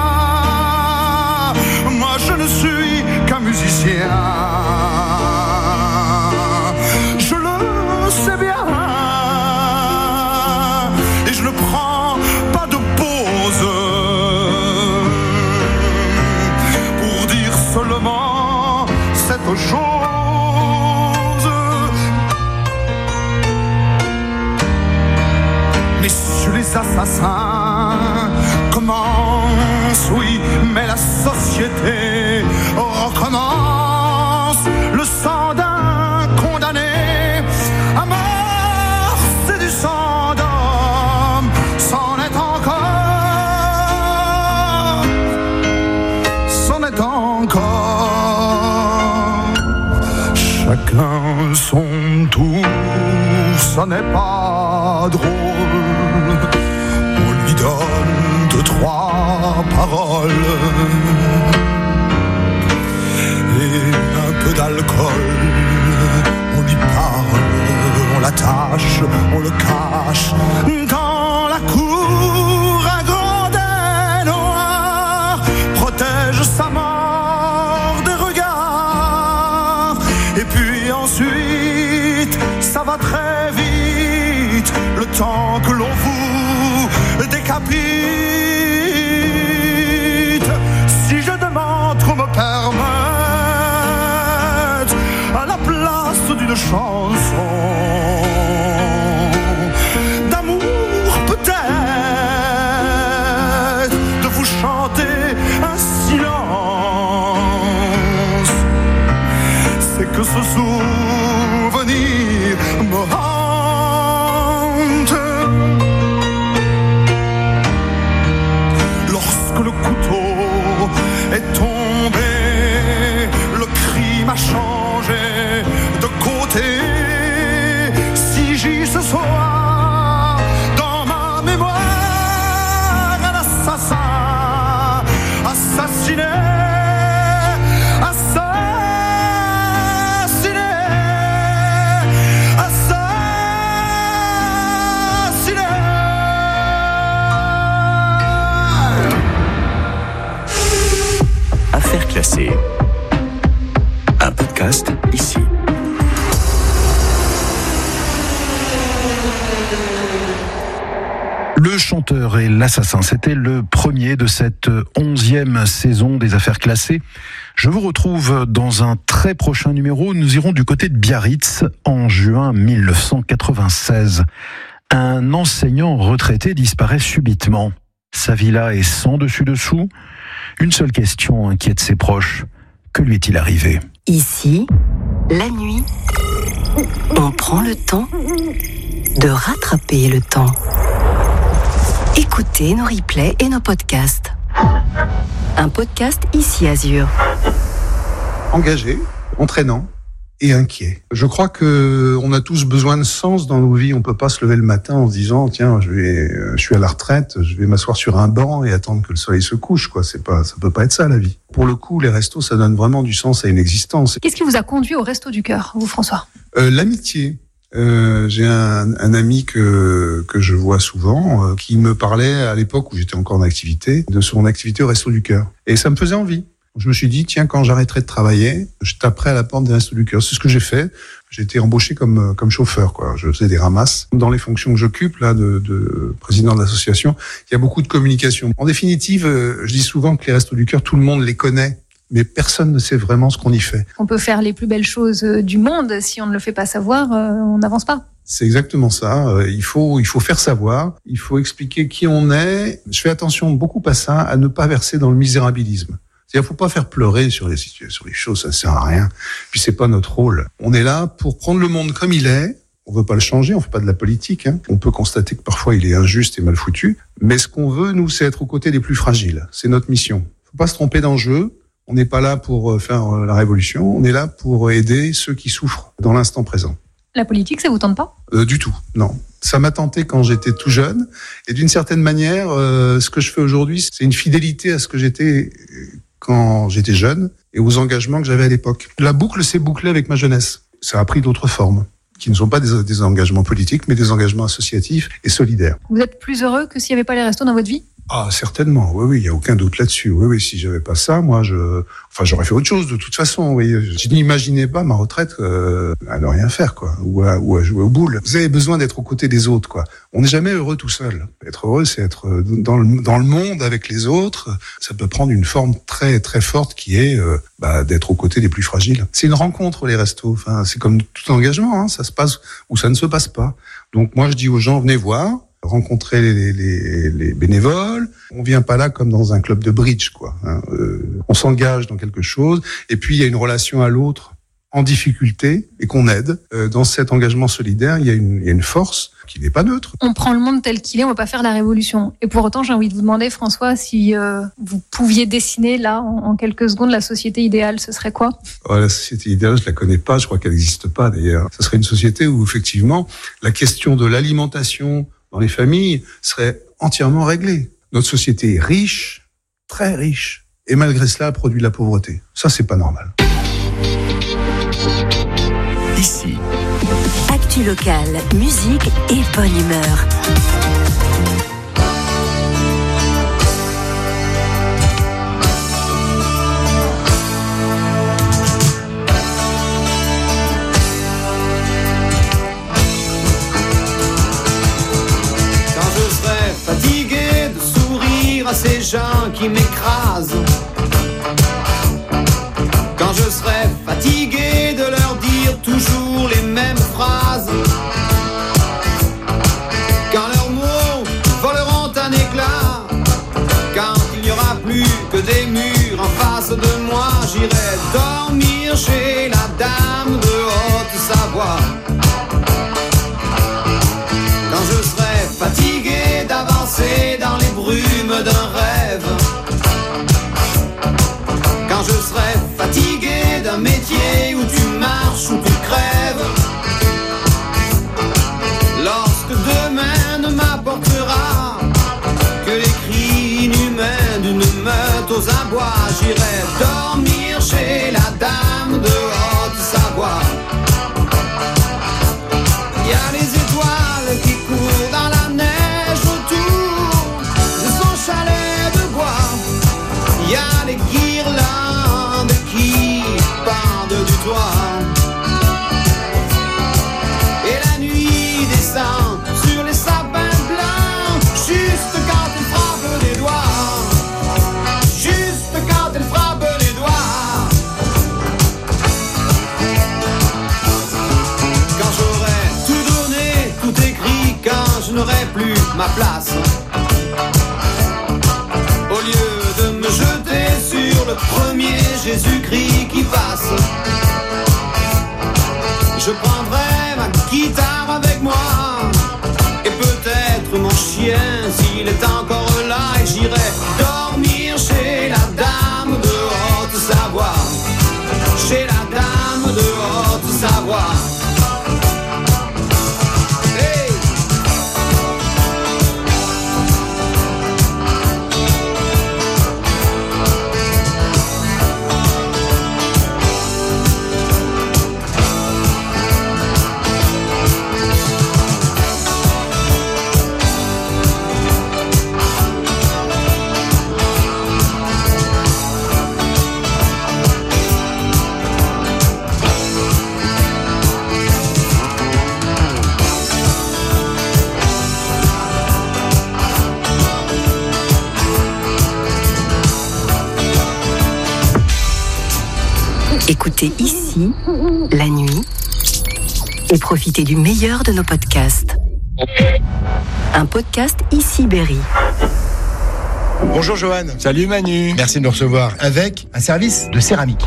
moi je ne suis qu'un musicien. Je le sais bien, et je ne prends pas de pause pour dire seulement cette chose. Messieurs les assassins commencent, oui, mais la société recommence. Le sang d'un condamné à mort, c'est du sang d'homme, c'en est encore, c'en est encore. Chacun son tour, ça n'est pas drôle. On lui donne 2, 3 paroles et un peu d'alcool. On lui parle, on l'attache, on le cache dans la cour. Un grand dais noir protège sa mort des regards. Et puis ensuite, ça va très vite, le temps que l'on vous décapite. Si je demande qu'on me permette à la place d'une chanson d'amour, peut-être de vous chanter un silence, c'est que ce souvenir me hante. Lorsque le couteau est tombé, le crime a changé de côté. Si j'y ce soir dans ma mémoire un assassin assassiné, Affaires classées. Un podcast ici. Le chanteur et l'assassin, c'était le premier de cette 11e saison des Affaires classées. Je vous retrouve dans un très prochain numéro. Nous irons du côté de Biarritz en juin 1996. Un enseignant retraité disparaît subitement. Sa villa est sans dessus-dessous. Une seule question inquiète ses proches. Que lui est-il arrivé ? Ici, la nuit, on prend le temps de rattraper le temps. Écoutez nos replays et nos podcasts. Un podcast ici Azur. Engagé, entraînant et inquiet. Je crois que on a tous besoin de sens dans nos vies. On peut pas se lever le matin en se disant tiens, je suis à la retraite, je vais m'asseoir sur un banc et attendre que le soleil se couche, quoi. Ça peut pas être ça la vie. Pour le coup, les restos, ça donne vraiment du sens à une existence. Qu'est-ce qui vous a conduit au Resto du Cœur, vous, François ? L'amitié. J'ai un ami que je vois souvent, qui me parlait à l'époque où j'étais encore en activité, de son activité au Resto du Cœur. Et ça me faisait envie. Je me suis dit, tiens, quand j'arrêterai de travailler, je taperai à la porte des Restos du Cœur. C'est ce que j'ai fait. J'ai été embauché comme chauffeur, quoi. Je faisais des ramasses. Dans les fonctions que j'occupe, là, de président de l'association, il y a beaucoup de communication. En définitive, je dis souvent que les Restos du Cœur, tout le monde les connaît. mais personne ne sait vraiment ce qu'on y fait. On peut faire les plus belles choses du monde, si on ne le fait pas savoir, on n'avance pas. C'est exactement ça. Il faut faire savoir, il faut expliquer qui on est. Je fais attention beaucoup à ça, à ne pas verser dans le misérabilisme. C'est-à-dire, faut pas faire pleurer sur les choses, ça sert à rien. Puis c'est pas notre rôle. On est là pour prendre le monde comme il est. On veut pas le changer, on fait pas de la politique. On peut constater que parfois il est injuste et mal foutu. Mais ce qu'on veut, nous, c'est être aux côtés des plus fragiles. C'est notre mission. Faut pas se tromper d'enjeu. On n'est pas là pour faire la révolution, on est là pour aider ceux qui souffrent dans l'instant présent. La politique, ça vous tente pas ? Du tout, non. Ça m'a tenté quand j'étais tout jeune. Et d'une certaine manière, ce que je fais aujourd'hui, c'est une fidélité à ce que j'étais quand j'étais jeune et aux engagements que j'avais à l'époque. La boucle s'est bouclée avec ma jeunesse. Ça a pris d'autres formes, qui ne sont pas des engagements politiques, mais des engagements associatifs et solidaires. Vous êtes plus heureux que s'il n'y avait pas les restos dans votre vie ? Ah, certainement, oui, il n'y a aucun doute là-dessus. Oui, si j'avais pas ça, moi, j'aurais fait autre chose de toute façon. Oui. Je n'imaginais pas ma retraite à ne rien faire, quoi, ou à jouer aux boules. Vous avez besoin d'être aux côtés des autres, quoi. On n'est jamais heureux tout seul. Être heureux, c'est être dans le monde avec les autres. Ça peut prendre une forme très très forte qui est d'être aux côtés des plus fragiles. C'est une rencontre, les restos. Enfin, c'est comme tout engagement, ça se passe ou ça ne se passe pas. Donc moi, je dis aux gens, venez voir. Rencontrer les bénévoles. On vient pas là comme dans un club de bridge, quoi. On s'engage dans quelque chose, et puis il y a une relation à l'autre en difficulté et qu'on aide. Dans cet engagement solidaire, il y a une force qui n'est pas neutre. On prend le monde tel qu'il est, on va pas faire la révolution. Et pour autant, j'ai envie de vous demander, François, si vous pouviez dessiner là, en quelques secondes, la société idéale, ce serait quoi ? La société idéale, je la connais pas, je crois qu'elle n'existe pas d'ailleurs. Ce serait une société où effectivement, la question de l'alimentation dans les familles serait entièrement réglée. Notre société est riche, très riche, et malgré cela produit de la pauvreté. Ça, c'est pas normal. Ici. Actu locale, musique et bonne humeur. Fatigué de sourire à ces gens qui m'écrasent. Quand je serai fatigué de leur dire toujours les mêmes phrases. Quand leurs mots voleront un éclat. Quand il n'y aura plus que des murs en face de moi. J'irai dormir chez la dame de Haute-Savoie. Quand je serai fatigué d'avancer dans les brumes d'un rêve. Quand je serai fatigué d'un métier où tu marches, où tu crèves. Lorsque demain ne m'apportera que les cris inhumains d'une meute aux abois, j'irai dormir chez la dame de Haute-Savoie. Il y a les étoiles qui courent dans la neige autour de son chalet de bois. Il y a les guirlandes qui pendent du toit. Et la nuit descend sur les sapins blancs, juste quand elle frappe les doigts. Juste quand elle frappe les doigts. Quand j'aurai tout donné, tout écrit, quand je n'aurai plus ma place. Au lieu de me jeter sur le premier Jésus-Christ qui passe, je prendrai ma guitare avec moi et peut-être mon chien s'il est encore là, et j'irai dormir chez la dame de Haute-Savoie. Chez la dame de Haute-Savoie. Écoutez ici, la nuit, et profitez du meilleur de nos podcasts. Un podcast Ici Berry. Bonjour Johan. Salut Manu. Merci de nous recevoir avec un service de céramique.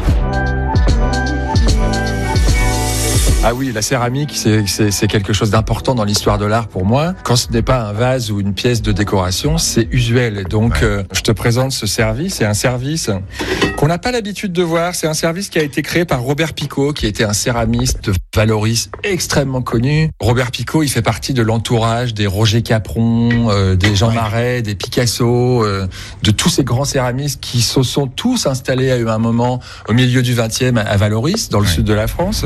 Ah oui, la céramique, c'est quelque chose d'important dans l'histoire de l'art pour moi. Quand ce n'est pas un vase ou une pièce de décoration, c'est usuel. Et donc, je te présente ce service. C'est un service qu'on n'a pas l'habitude de voir. C'est un service qui a été créé par Robert Picot, qui était un céramiste valoriste extrêmement connu. Robert Picot, il fait partie de l'entourage des Roger Capron, des Jean Marais, des Picasso, de tous ces grands céramistes qui se sont tous installés à un moment au milieu du 20e à Valoris, dans le sud de la France.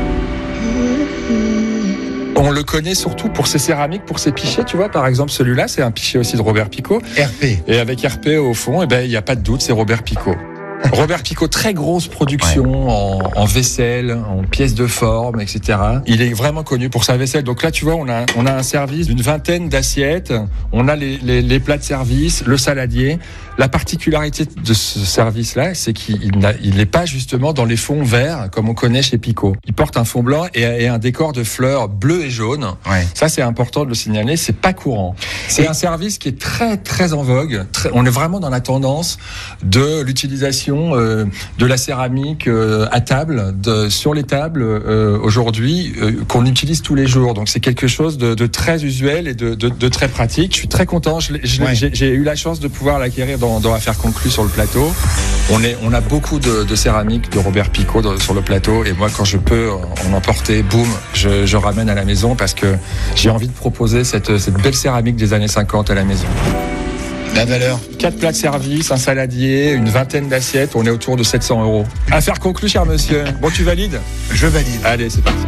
On le connaît surtout pour ses céramiques, pour ses pichets, tu vois. Par exemple, celui-là, c'est un pichet aussi de Robert Picot. RP. Et avec RP au fond, il n'y a pas de doute, c'est Robert Picot. Robert Picot, très grosse production en vaisselle, en pièces de forme, etc. Il est vraiment connu pour sa vaisselle. Donc là, tu vois, on a un service d'une 20aine d'assiettes. On a les plats de service, le saladier. La particularité de ce service-là, c'est qu'il n'est pas justement dans les fonds verts comme on connaît chez Picot. Il porte un fond blanc et un décor de fleurs bleues et jaunes. Ouais. Ça, c'est important de le signaler. C'est pas courant. C'est un service qui est très très en vogue. On est vraiment dans la tendance de l'utilisation de la céramique à table, sur les tables aujourd'hui, qu'on utilise tous les jours. Donc c'est quelque chose de très usuel et de très pratique. Je suis très content. J'ai eu la chance de pouvoir l'acquérir dans Affaires conclues sur le plateau. On a beaucoup de céramique de Robert Picot sur le plateau, et moi quand je peux en emporter, boum, je ramène à la maison parce que j'ai envie de proposer cette belle céramique des années 50 à la maison. La valeur 4 plats de service, un saladier, une 20aine d'assiettes, on est autour de 700 €. Affaire conclue, cher monsieur. Bon, tu valides ? Je valide. Allez, c'est parti.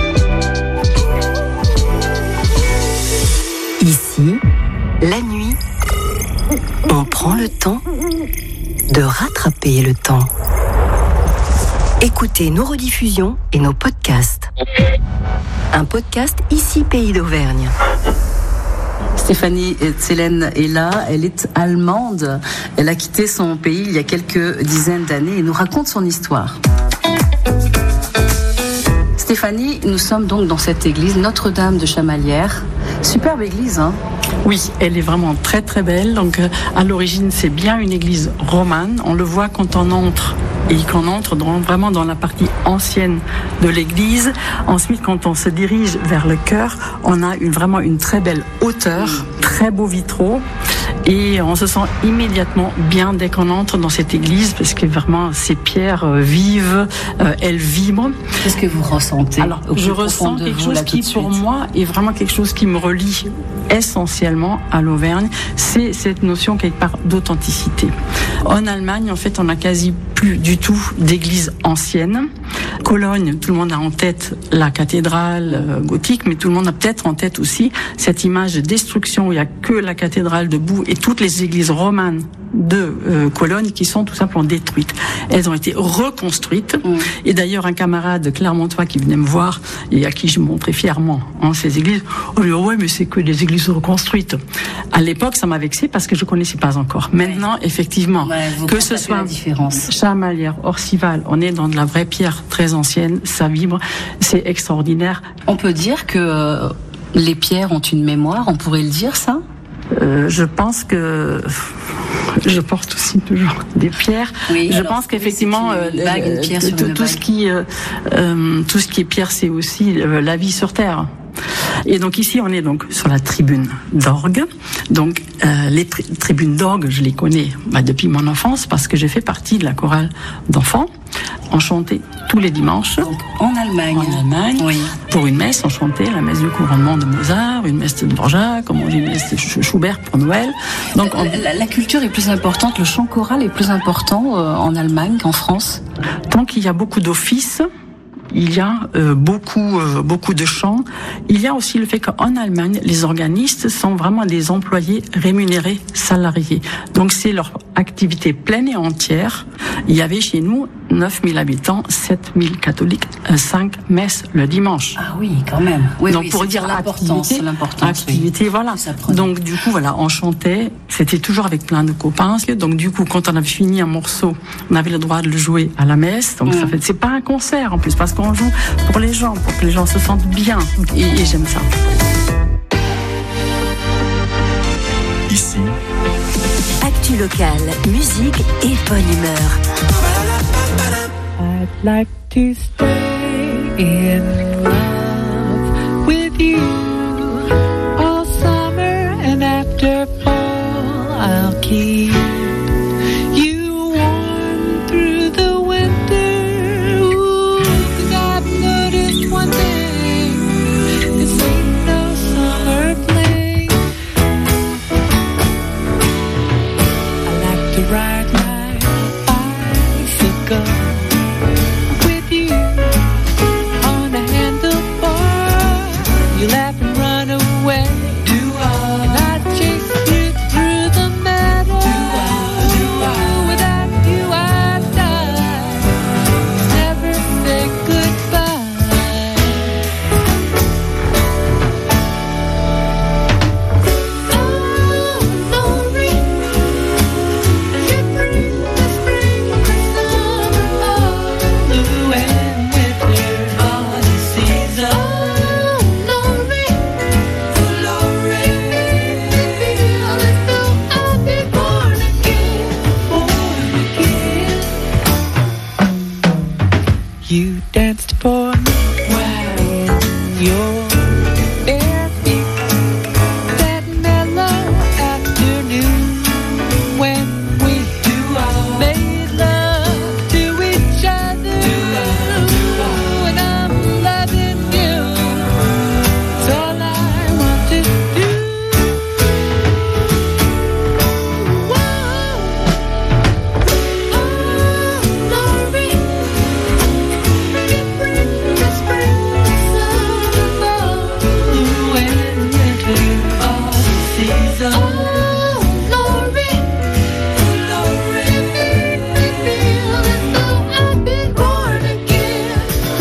Ici, la nuit, on prend le temps de rattraper le temps. Écoutez nos rediffusions et nos podcasts. Un podcast Ici Pays d'Auvergne. Stéphanie Zelen est là, elle est allemande. Elle a quitté son pays il y a quelques dizaines d'années et nous raconte son histoire. Stéphanie, nous sommes donc dans cette église Notre-Dame de Chamalières. Superbe église, hein ? Oui, elle est vraiment très très belle. Donc à l'origine, c'est bien une église romane. On le voit quand on entre. Et qu'on entre vraiment dans la partie ancienne de l'église. Ensuite, quand on se dirige vers le chœur, on a vraiment une très belle hauteur, très beaux vitraux. Et on se sent immédiatement bien dès qu'on entre dans cette église, parce que vraiment ces pierres vivent, elles vibrent. Qu'est-ce que vous ressentez ? Alors, je ressens quelque chose qui, pour moi, est vraiment quelque chose qui me relie essentiellement à l'Auvergne. C'est cette notion quelque part d'authenticité. En Allemagne, en fait, on n'a quasi plus du tout d'églises anciennes. Cologne, tout le monde a en tête la cathédrale gothique, mais tout le monde a peut-être en tête aussi cette image de destruction où il n'y a que la cathédrale debout et toutes les églises romanes de Cologne qui sont tout simplement détruites. Elles ont été reconstruites. Et d'ailleurs, un camarade clermontois qui venait me voir et à qui je montrais fièrement ces églises, on lui dit ouais, mais c'est que des églises reconstruites. À l'époque, ça m'a vexé parce que je connaissais pas encore. Maintenant, effectivement, que ce soit Chamalières, Orcival, on est dans de la vraie pierre très ancienne, ça vibre, c'est extraordinaire. On peut dire que les pierres ont une mémoire, on pourrait le dire ça ? Je pense que je porte aussi toujours des pierres. Oui, je pense qu'effectivement, tout ce qui est pierre, c'est aussi la vie sur terre. Et donc ici, on est donc sur la tribune d'orgue. Donc les tribunes d'orgue, je les connais depuis mon enfance parce que j'ai fait partie de la chorale d'enfants. On chantait tous les dimanches. Donc, en Allemagne. En Allemagne. Oui. Pour une messe, on chantait la messe du couronnement de Mozart, une messe de Dvorak, comme on dit, une messe de Schubert pour Noël. Donc, la culture est plus importante, le chant choral est plus important en Allemagne qu'en France. Tant qu'il y a beaucoup d'offices, il y a beaucoup de chants. Il y a aussi le fait qu'en Allemagne, les organistes sont vraiment des employés rémunérés salariés. Donc c'est leur activité pleine et entière. Il y avait chez nous 9000 habitants, 7000 catholiques, 5 messes le dimanche. Ah oui, quand même. Oui, donc oui, pour c'est dire l'importance, activité, voilà. Donc du coup, voilà, on chantait, c'était toujours avec plein de copains. Donc du coup, quand on avait fini un morceau, on avait le droit de le jouer à la messe. Donc ça fait, c'est pas un concert en plus, parce qu'on joue pour les gens, pour que les gens se sentent bien. Et j'aime ça. Ici, actu local, musique et bonne humeur. I'd like to stay in love with you all summer, and after fall I'll keep you warm through the winter. Ooh, 'cause I've noticed one thing, this ain't no summer fling. I like to ride my bicycle with you on a handlebar. You laugh and run away. And I chase you through the meadow. Without you I die. Never say goodbye. Oh, Lori, you bring the spring, the summer, blue and winter, all the season. Oh, Lori, Lori, I feel as though I've been born again, You danced for me while your bare feet, that mellow afternoon when we made love to each other. And I'm loving you. It's all I want to do. Oh, Lori, you bring the spring, the summer, blue and winter, all the season. Oh, Lori, Lori, you make me feel as though I've been born again,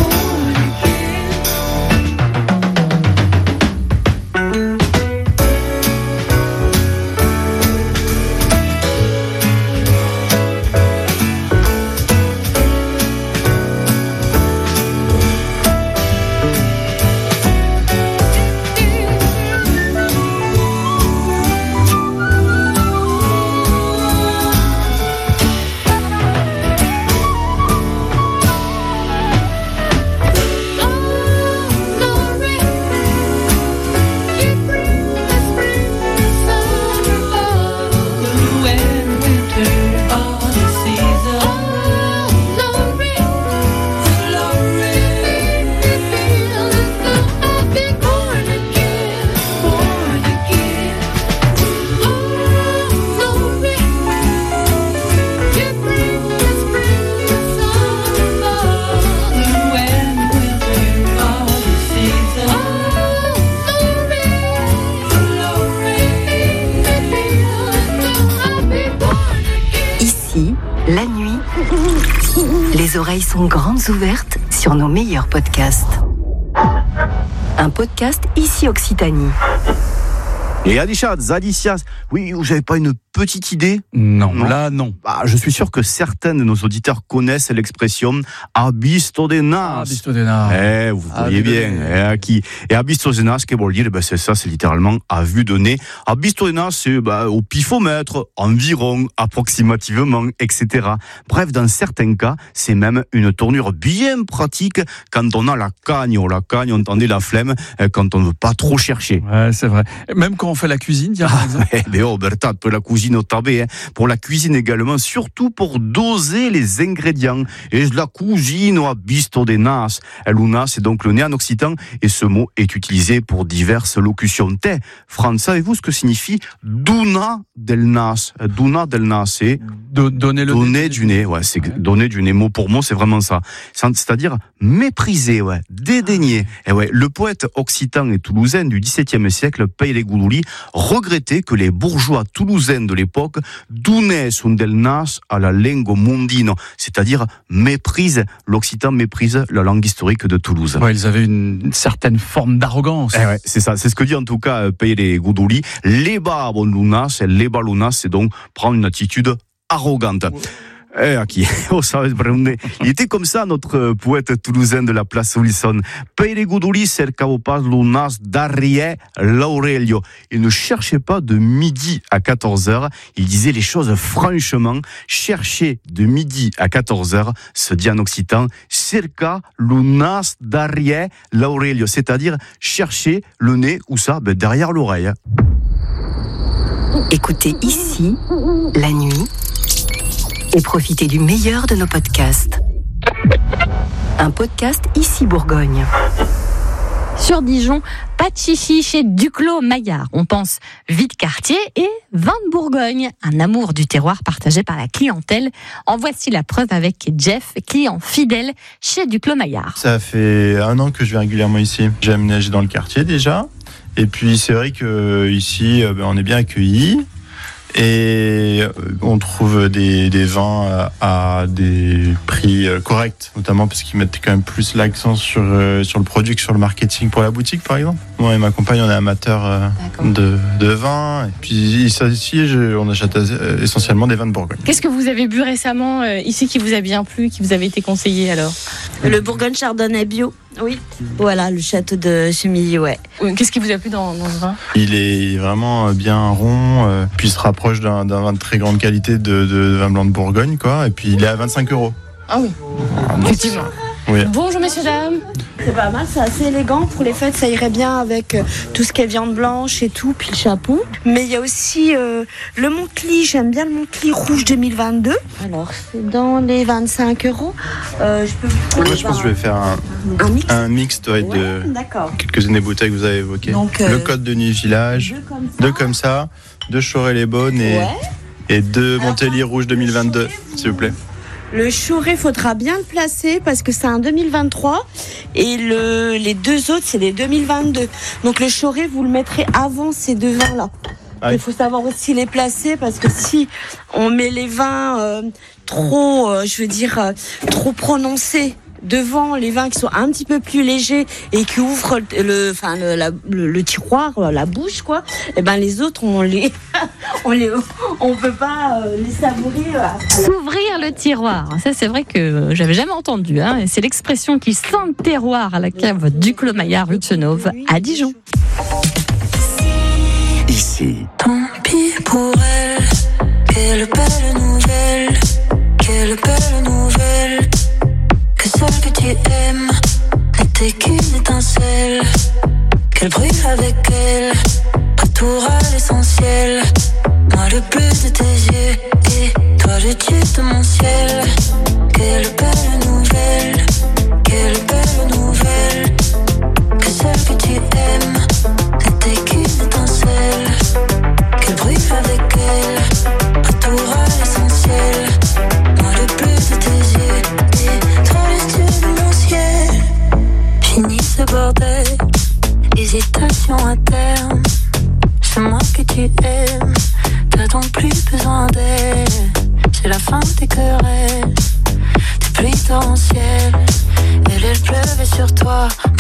Lori, you bring the spring, the summer, blue and winter, all the season. Oh, Lori, Lori, make me feel as though I've been born again, Oh, Lori, you bring the spring, the summer, blue and winter, all the season. Oh, Lori, Lori, make me feel as though I've been born again. Ici, la nuit, les oreilles sont grandes ouvertes sur nos meilleurs podcasts. Un podcast Ici Occitanie. Et Adichat, Zadicias, oui, vous n'avez pas une petite idée ? Non, là, non. Bah, je suis sûr que certains de nos auditeurs connaissent l'expression abisto de nas. Abisto de nas. Vous voyez bien. Et abisto de nas, qu'est-ce que veut dire ? C'est ça, c'est littéralement à vue de nez. Abisto de nas, c'est au pifomètre, environ, approximativement, etc. Bref, dans certains cas, c'est même une tournure bien pratique quand on a la cagne, on tendait la flemme, quand on ne veut pas trop chercher. Ouais, c'est vrai. Même quand on fait la cuisine, par exemple. Mais Bertha, pour la cuisine au tabé, pour la cuisine également, surtout pour doser les ingrédients. Et la cuisine a bisto de nas. Luna, c'est donc le nez en occitan, et ce mot est utilisé pour diverses locutions. Fran, savez-vous ce que signifie duna del nas? Duna del nas, c'est donner du nez. Ouais, c'est donner du nez. Mot pour mot, c'est vraiment ça. C'est-à-dire mépriser, dédaigner. Et le poète occitan et toulousain du XVIIe siècle, Paille les Goudouli, regrettait que les bourgeois toulousains de de l'époque, dunes un del nas à la lingua mondino, c'est-à-dire méprise, l'occitan méprise la langue historique de Toulouse. Ouais, ils avaient une certaine forme d'arrogance. Ouais, c'est ça, c'est ce que dit en tout cas Pere Guduli. Leba lunas, c'est donc prendre une attitude arrogante. Il était comme ça, notre poète toulousain de la place Wilson. Pere Guduli cercavo pas lunas darrière l'Aurelio. Il ne cherchait pas de midi à 14h. Il disait les choses franchement. Chercher de midi à 14h se dit en occitan cerca lunas darrière l'Aurelio. C'est-à-dire chercher le nez, où ça? Derrière l'oreille. Écoutez ici, la nuit, et profitez du meilleur de nos podcasts. Un podcast Ici Bourgogne. Sur Dijon, pas de chichi chez Duclos Maillard. On pense vide quartier et vin de Bourgogne. Un amour du terroir partagé par la clientèle. En voici la preuve avec Jeff, client fidèle chez Duclos Maillard. Ça fait 1 an que je viens régulièrement ici. J'ai aménagé dans le quartier déjà. Et puis c'est vrai qu'ici, on est bien accueillis. Et on trouve des vins à des prix corrects, notamment parce qu'ils mettent quand même plus l'accent sur le produit que sur le marketing pour la boutique, par exemple. Moi et ma compagne, on est amateurs de vin. Et puis ici, on achète essentiellement des vins de Bourgogne. Qu'est-ce que vous avez bu récemment ici qui vous a bien plu, qui vous avait été conseillé alors? Le Bourgogne Chardonnay bio. Oui. Voilà, le château de Chemilly, ouais. Qu'est-ce qui vous a plu dans ce vin? Il est vraiment bien rond, puis il se rapproche d'un vin de très grande qualité de vin blanc de Bourgogne, quoi. Et puis il est à 25 €. Ah oui, effectivement. Oui. Bonjour messieurs, dames. C'est pas mal, c'est assez élégant. Pour les fêtes, ça irait bien avec tout ce qui est viande blanche et tout, puis le chapeau. Mais il y a aussi le Montcli, j'aime bien le Montcli rouge 2022. Alors, c'est dans les 25 €. Je peux vous Moi, je pense que je vais faire un mix de quelques-unes des bouteilles que vous avez évoquées. Donc, le Code de Nuit Village, 2 comme ça, 2 Choré-les-Beaunes et 2 Montélier rouge 2022, s'il vous plaît. Le Choré, faudra bien le placer parce que c'est un 2023 et les 2 autres, c'est des 2022. Donc le Choré, vous le mettrez avant ces 2 vins-là. Il faut savoir aussi les placer parce que si on met les vins trop prononcés devant les vins qui sont un petit peu plus légers et qui ouvrent le tiroir, la bouche, quoi, et ben les autres on peut pas les savourer. S'ouvrir le tiroir, ça c'est vrai que j'avais jamais entendu, hein. Et c'est l'expression qui sent le terroir à la cave Duclos Maillard rue de Senove à Dijon. Ici. Tant pis pour elle, quelle belle nouvelle, quelle belle nouvelle. Que celle que tu aimes n'était qu'une étincelle, qu'elle brûle avec elle, retour à l'essentiel. Moi le bleu de tes yeux et toi le dieu de mon ciel. Quelle belle nouvelle, quelle belle nouvelle. Que celle que tu aimes n'était qu'une étincelle, qu'elle brûle avec elle, retour à l'essentiel. Moi le bleu de tes yeux et toi le dieu de mon ciel. Fini ce bordel, hésitation à terme. C'est moi que tu aimes, t'as donc plus besoin d'elle. C'est la fin des querelles, des pluies torrentielles. Elle pleuvait sur toi,